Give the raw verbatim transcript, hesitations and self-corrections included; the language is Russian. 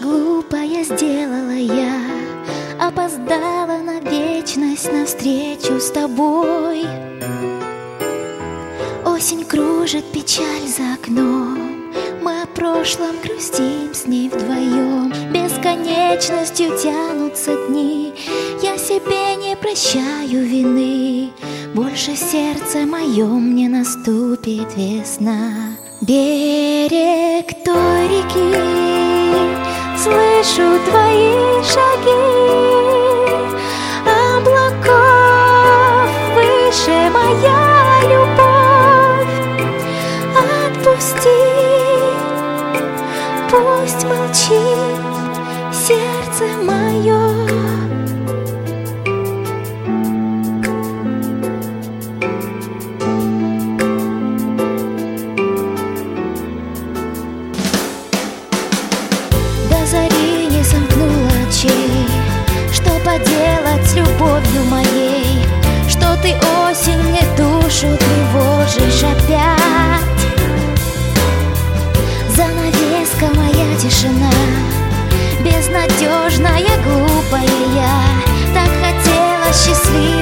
глупое сделала я? Опоздала на вечность, на встречу с тобой. Осень кружит печаль за окном, мы о прошлом грустим с ней вдвоем. Бесконечностью тянутся дни, я себе не прощаю вины. Больше в сердце моем не наступит весна. Берег той реки, слышу твои шаги. Облаков выше моя любовь. Отпусти, пусть молчит сердце мое. До зари не сомкнула очей, что поделать с любовью моей, что ты, осень, мне душу тревожишь опять. Занавеска моя тишина, безнадежная, глупая я, так хотела счастливой